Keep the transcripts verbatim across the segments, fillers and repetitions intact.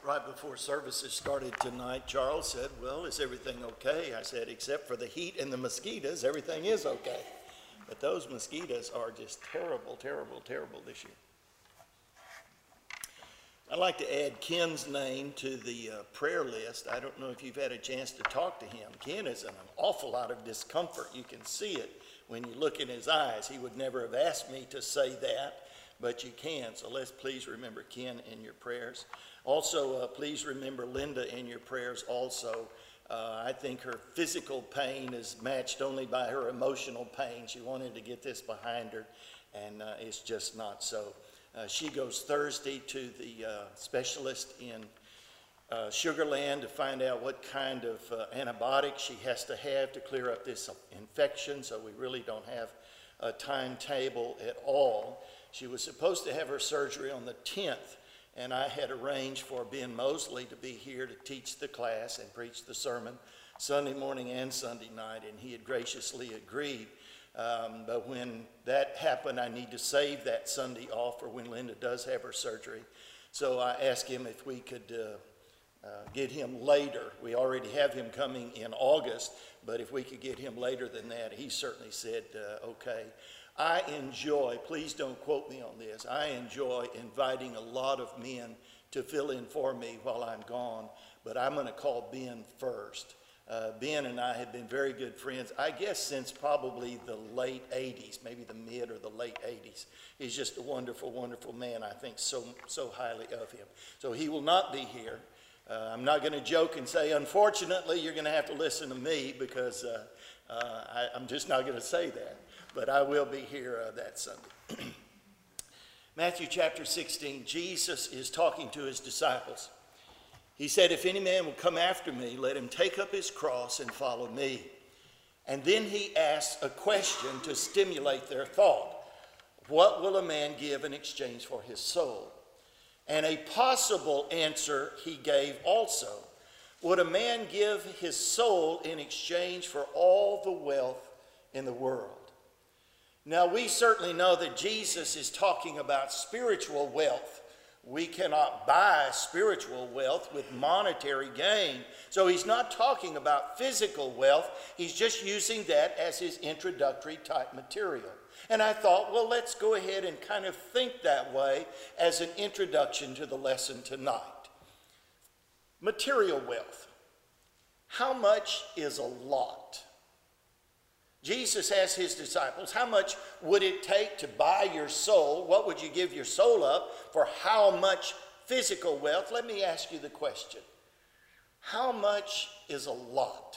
Right before services started tonight, Charles said, well, is everything okay? I said, except for the heat and the mosquitoes, everything is okay. But those mosquitoes are just terrible, terrible, terrible this year. I'd like to add Ken's name to the uh, prayer list. I don't know if you've had a chance to talk to him. Ken is in an awful lot of discomfort. You can see it when you look in his eyes. He would never have asked me to say that, but you can. So let's please remember Ken in your prayers. Also, uh, please remember Linda in your prayers also. Uh, I think her physical pain is matched only by her emotional pain. She wanted to get this behind her, and uh, it's just not so. Uh, she goes Thursday to the uh, specialist in uh, Sugar Land to find out what kind of uh, antibiotic she has to have to clear up this infection, so we really don't have a timetable at all. She was supposed to have her surgery on the tenth, and I had arranged for Ben Mosley to be here to teach the class and preach the sermon Sunday morning and Sunday night, and he had graciously agreed. Um, but when that happened, I need to save that Sunday off for when Linda does have her surgery. So I asked him if we could uh, uh, get him later. We already have him coming in August, but if we could get him later than that, he certainly said, uh, okay. I enjoy, please don't quote me on this, I enjoy inviting a lot of men to fill in for me while I'm gone, but I'm going to call Ben first. Uh, Ben and I have been very good friends, I guess since probably the late eighties, maybe the mid or the late eighties. He's just a wonderful, wonderful man. I think so, so highly of him. So he will not be here. Uh, I'm not going to joke and say, unfortunately, you're going to have to listen to me because uh, uh, I, I'm just not going to say that. But I will be here uh, that Sunday. Matthew chapter sixteen, Jesus is talking to his disciples. He said, if any man will come after me, let him take up his cross and follow me. And then he asks a question to stimulate their thought. What will a man give in exchange for his soul? And a possible answer he gave also. Would a man give his soul in exchange for all the wealth in the world? Now, we certainly know that Jesus is talking about spiritual wealth. We cannot buy spiritual wealth with monetary gain. So he's not talking about physical wealth. He's just using that as his introductory type material. And I thought, well, let's go ahead and kind of think that way as an introduction to the lesson tonight. Material wealth. How much is a lot? Jesus asked his disciples, how much would it take to buy your soul? What would you give your soul up for how much physical wealth? Let me ask you the question. How much is a lot?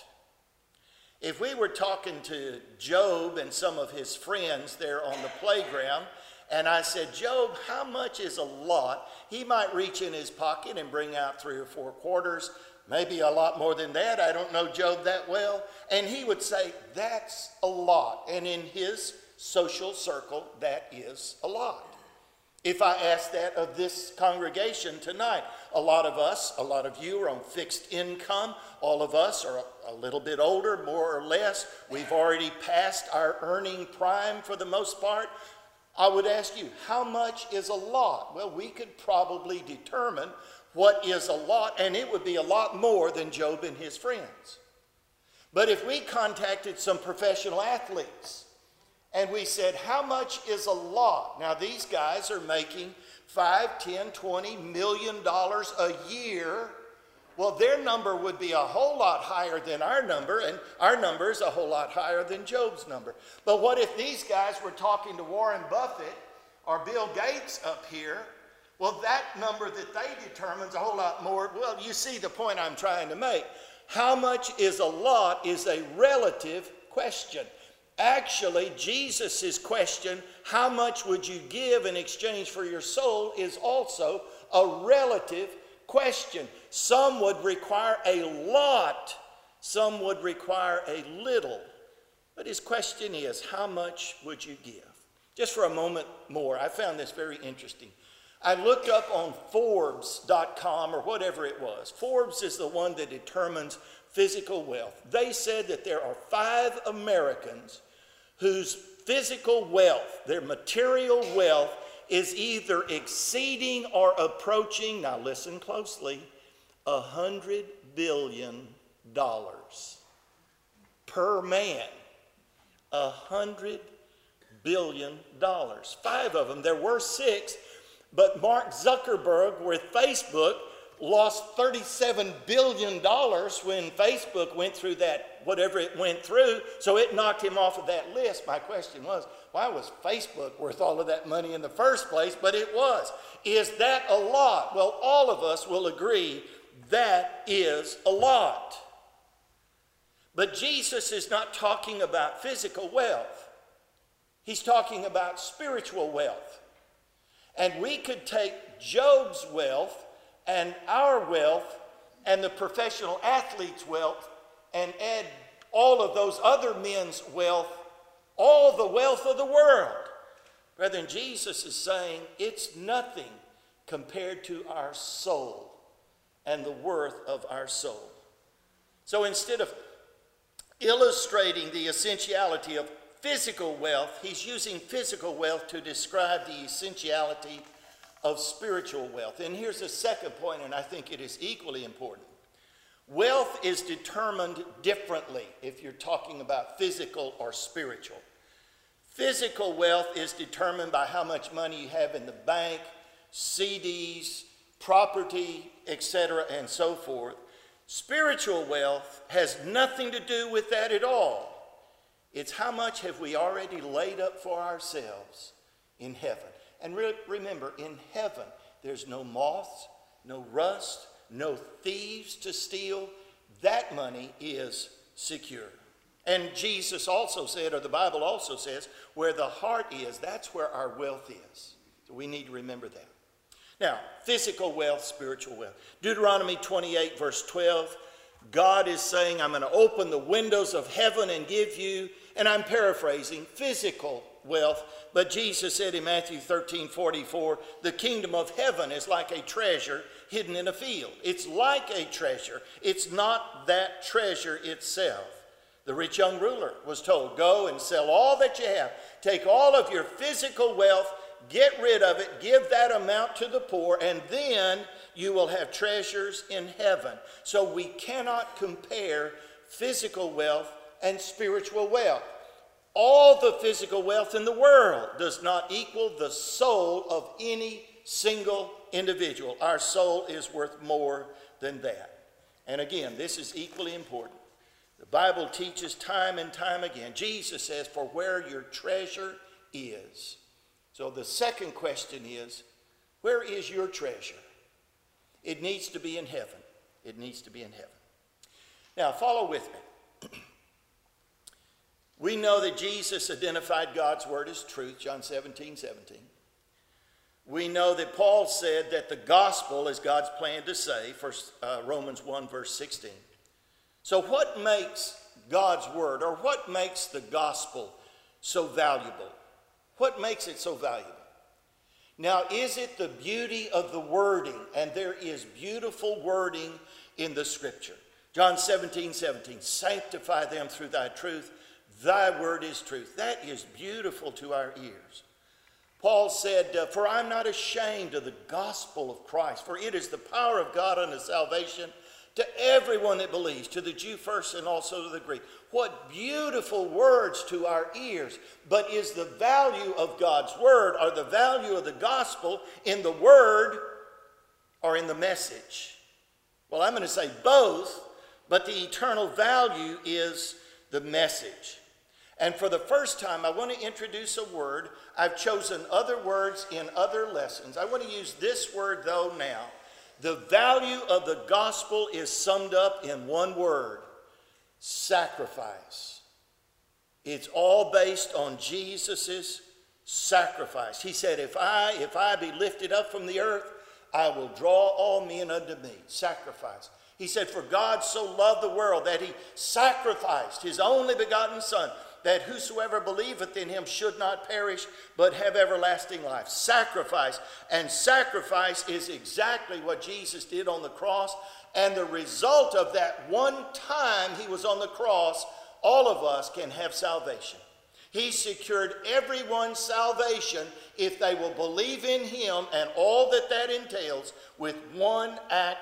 If we were talking to Job and some of his friends there on the playground, and I said, Job, how much is a lot? He might reach in his pocket and bring out three or four quarters, maybe a lot more than that. I don't know Job that well. And he would say, that's a lot. And in his social circle, that is a lot. If I ask that of this congregation tonight, a lot of us, a lot of you are on fixed income. All of us are a little bit older, more or less. We've already passed our earning prime for the most part. I would ask you, how much is a lot? Well, we could probably determine what is a lot, and it would be a lot more than Job and his friends. But if we contacted some professional athletes and we said, how much is a lot? Now, these guys are making five, ten, twenty million dollars a year. Well, their number would be a whole lot higher than our number, and our number is a whole lot higher than Job's number. But what if these guys were talking to Warren Buffett or Bill Gates up here? Well, that number that they determine is a whole lot more. Well, you see the point I'm trying to make. How much is a lot is a relative question. Actually, Jesus' question, how much would you give in exchange for your soul, is also a relative question. Some would require a lot. Some would require a little. But his question is, how much would you give? Just for a moment more, I found this very interesting. I looked up on Forbes dot com or whatever it was. Forbes is the one that determines physical wealth. They said that there are five Americans whose physical wealth, their material wealth, is either exceeding or approaching, now listen closely, A hundred billion dollars per man. A hundred billion dollars. Five of them. There were six, but Mark Zuckerberg with Facebook lost thirty-seven billion dollars when Facebook went through that, whatever it went through, so it knocked him off of that list. My question was, why was Facebook worth all of that money in the first place? But it was. Is that a lot? Well, all of us will agree that is a lot. But Jesus is not talking about physical wealth. He's talking about spiritual wealth. And we could take Job's wealth and our wealth and the professional athlete's wealth and add all of those other men's wealth, all the wealth of the world. Brethren, Jesus is saying it's nothing compared to our soul and the worth of our soul. So instead of illustrating the essentiality of physical wealth, he's using physical wealth to describe the essentiality of spiritual wealth. And here's the second point, and I think it is equally important. Wealth is determined differently if you're talking about physical or spiritual. Physical wealth is determined by how much money you have in the bank, C Ds, property, et cetera, and so forth. Spiritual wealth has nothing to do with that at all. It's how much have we already laid up for ourselves in heaven. And re- remember, in heaven, there's no moths, no rust, no thieves to steal. That money is secure. And Jesus also said, or the Bible also says, where the heart is, that's where our wealth is. So we need to remember that. Now, physical wealth, spiritual wealth. Deuteronomy twenty-eight, verse twelve, God is saying, I'm going to open the windows of heaven and give you, and I'm paraphrasing, physical wealth. But Jesus said in Matthew thirteen, forty-four, the kingdom of heaven is like a treasure hidden in a field. It's like a treasure. It's not that treasure itself. The rich young ruler was told, go and sell all that you have. Take all of your physical wealth, get rid of it, give that amount to the poor, and then you will have treasures in heaven. So we cannot compare physical wealth and spiritual wealth. All the physical wealth in the world does not equal the soul of any single individual. Our soul is worth more than that. And again, this is equally important. The Bible teaches time and time again. Jesus says, for where your treasure is. So the second question is, where is your treasure? It needs to be in heaven. It needs to be in heaven. Now, follow with me. We know that Jesus identified God's word as truth, John seventeen, seventeen. We know that Paul said that the gospel is God's plan to save, first, uh, Romans one, verse sixteen. So what makes God's word, or what makes the gospel so valuable? What makes it so valuable? Now, is it the beauty of the wording? And there is beautiful wording in the scripture. John seventeen, seventeen, sanctify them through thy truth. Thy word is truth. That is beautiful to our ears. Paul said, uh, for I'm not ashamed of the gospel of Christ, for it is the power of God unto salvation to everyone that believes, to the Jew first and also to the Greek. What beautiful words to our ears. But is the value of God's word, or the value of the gospel in the word or in the message? Well, I'm going to say both, but the eternal value is the message. And for the first time, I want to introduce a word. I've chosen other words in other lessons. I want to use this word, though, now. The value of the gospel is summed up in one word: sacrifice. It's all based on Jesus' sacrifice. He said, if I, if I be lifted up from the earth, I will draw all men unto me. Sacrifice. He said, for God so loved the world that he sacrificed his only begotten Son, that whosoever believeth in him should not perish, but have everlasting life. Sacrifice. And sacrifice is exactly what Jesus did on the cross. And the result of that one time he was on the cross, all of us can have salvation. He secured everyone's salvation if they will believe in him and all that that entails with one act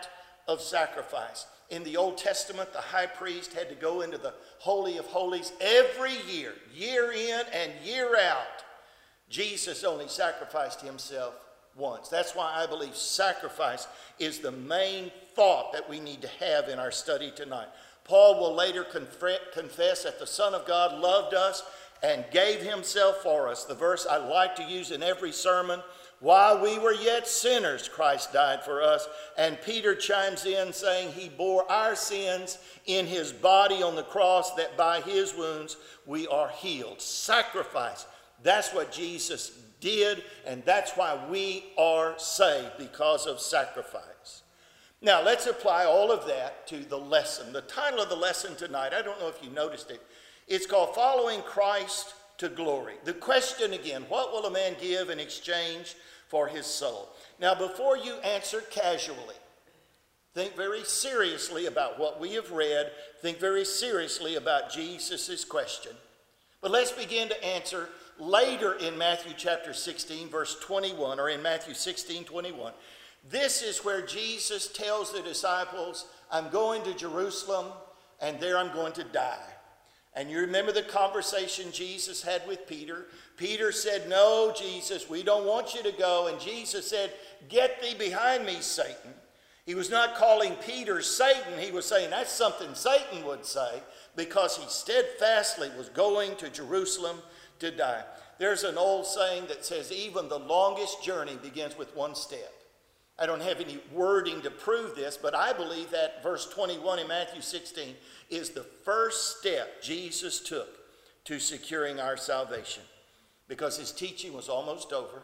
of sacrifice. In the Old Testament, the high priest had to go into the Holy of Holies every year, year in and year out. Jesus only sacrificed himself once. That's why I believe sacrifice is the main thought that we need to have in our study tonight. Paul will later confess that the Son of God loved us and gave himself for us. The verse I like to use in every sermon, while we were yet sinners, Christ died for us. And Peter chimes in saying he bore our sins in his body on the cross, that by his wounds we are healed. Sacrifice. That's what Jesus did, and that's why we are saved, because of sacrifice. Now, let's apply all of that to the lesson. The title of the lesson tonight, I don't know if you noticed it, it's called Following Christ to Glory. The question again, what will a man give in exchange for his soul? Now, before you answer casually, think very seriously about what we have read. Think very seriously about Jesus' question. But let's begin to answer later in Matthew chapter sixteen, verse twenty-one, or in Matthew sixteen, twenty-one. This is where Jesus tells the disciples, I'm going to Jerusalem, and there I'm going to die. And you remember the conversation Jesus had with Peter. Peter said, no, Jesus, we don't want you to go. And Jesus said, get thee behind me, Satan. He was not calling Peter Satan. He was saying that's something Satan would say, because he steadfastly was going to Jerusalem to die. There's an old saying that says even the longest journey begins with one step. I don't have any wording to prove this, but I believe that verse twenty-one in Matthew sixteen is the first step Jesus took to securing our salvation, because his teaching was almost over.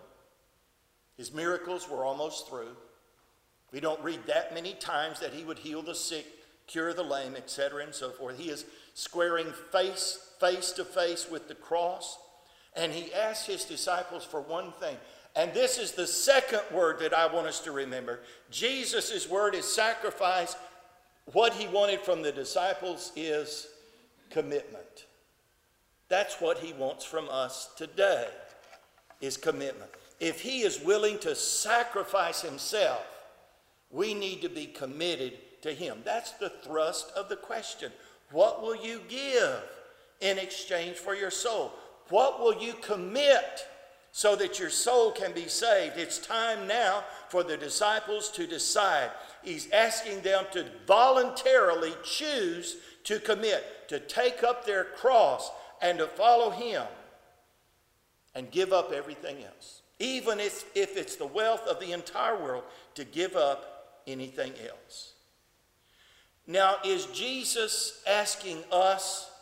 His miracles were almost through. We don't read that many times that he would heal the sick, cure the lame, et cetera, and so forth. He is squaring face, face to face with the cross, and he asked his disciples for one thing. And this is the second word that I want us to remember. Jesus' word is sacrifice. What he wanted from the disciples is commitment. That's what he wants from us today, is commitment. If he is willing to sacrifice himself, we need to be committed to him. That's the thrust of the question. What will you give in exchange for your soul? What will you commit so that your soul can be saved? It's time now for the disciples to decide. He's asking them to voluntarily choose to commit, to take up their cross and to follow him and give up everything else. Even if, if it's the wealth of the entire world, to give up anything else. Now, is Jesus asking us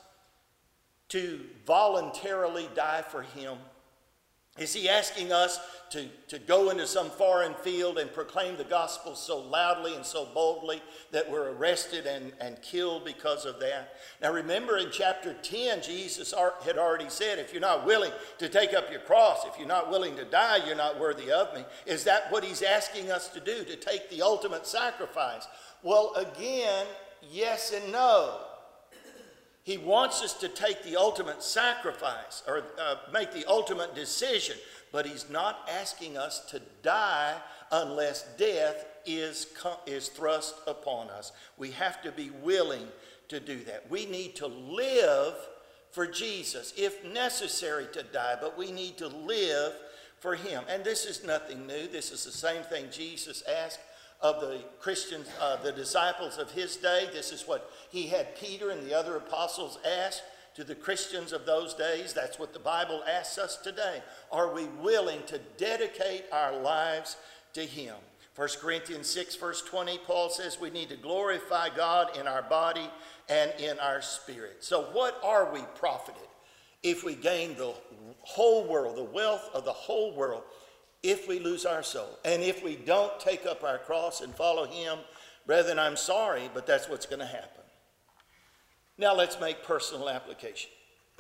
to voluntarily die for him? Is he asking us to, to go into some foreign field and proclaim the gospel so loudly and so boldly that we're arrested and, and killed because of that? Now remember, in chapter ten, Jesus had already said, if you're not willing to take up your cross, if you're not willing to die, you're not worthy of me. Is that what he's asking us to do, to take the ultimate sacrifice? Well, again, yes and no. He wants us to take the ultimate sacrifice, or uh, make the ultimate decision, but he's not asking us to die unless death is, is thrust upon us. We have to be willing to do that. We need to live for Jesus, if necessary to die, but we need to live for him. And this is nothing new. This is the same thing Jesus asked of the Christians, uh, the disciples of his day. This is what he had Peter and the other apostles ask to the Christians of those days. That's what the Bible asks us today. Are we willing to dedicate our lives to him? First Corinthians six, verse twenty, Paul says we need to glorify God in our body and in our spirit. So what are we profited if we gain the whole world, the wealth of the whole world, if we lose our soul? And if we don't take up our cross and follow him, brethren, I'm sorry, but that's what's going to happen. Now let's make personal application.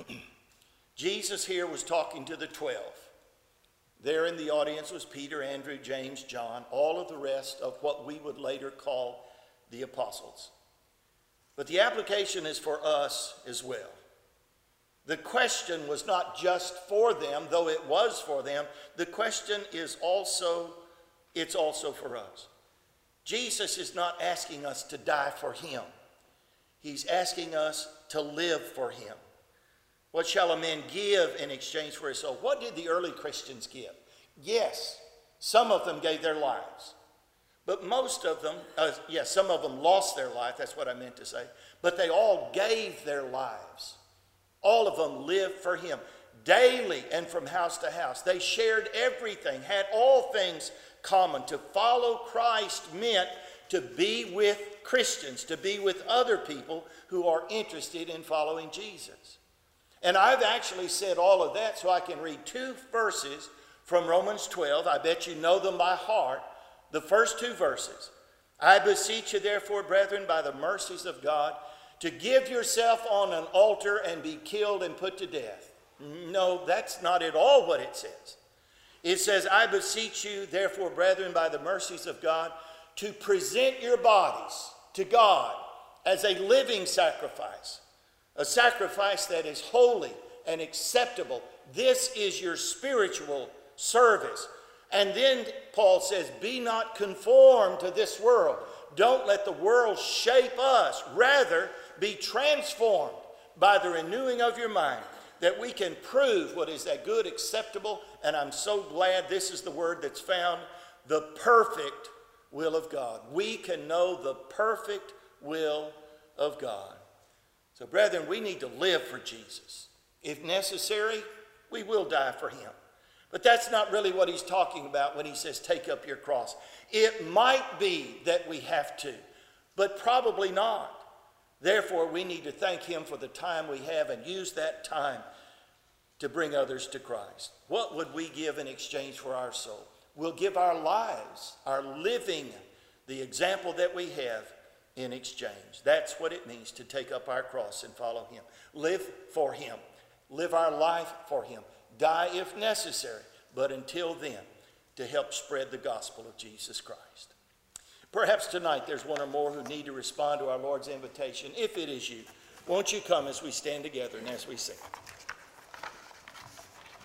Jesus here was talking to the twelve. There in the audience was Peter, Andrew, James, John, all of the rest of what we would later call the apostles. But the application is for us as well. The question was not just for them, though it was for them. The question is also, it's also for us. Jesus is not asking us to die for him. He's asking us to live for him. What shall a man give in exchange for his soul? What did the early Christians give? Yes, some of them gave their lives. But most of them, uh, yes, yeah, some of them lost their life. That's what I meant to say. But they all gave their lives. All of them lived for him. Daily and from house to house. They shared everything, had all things common. To follow Christ meant to be with Christians, to be with other people who are interested in following Jesus. And I've actually said all of that so I can read two verses from Romans twelve. I bet you know them by heart. The first two verses. I beseech you therefore, brethren, by the mercies of God, to give yourself on an altar and be killed and put to death. No, that's not at all what it says. It says, I beseech you therefore, brethren, by the mercies of God, to present your bodies to God as a living sacrifice, a sacrifice that is holy and acceptable. This is your spiritual service. And then Paul says, be not conformed to this world. Don't let the world shape us. Rather, be transformed by the renewing of your mind, that we can prove what is that good, acceptable, and I'm so glad this is the word that's found, the perfect will of God. We can know the perfect will of God. So, brethren, we need to live for Jesus. If necessary, we will die for him. But that's not really what he's talking about when he says, take up your cross. It might be that we have to, but probably not. Therefore, we need to thank him for the time we have and use that time to bring others to Christ. What would we give in exchange for our soul? We'll give our lives, our living, the example that we have in exchange. That's what it means to take up our cross and follow him. Live for him. Live our life for him. Die if necessary, but until then, to help spread the gospel of Jesus Christ. Perhaps tonight there's one or more who need to respond to our Lord's invitation. If it is you, won't you come as we stand together and as we sing?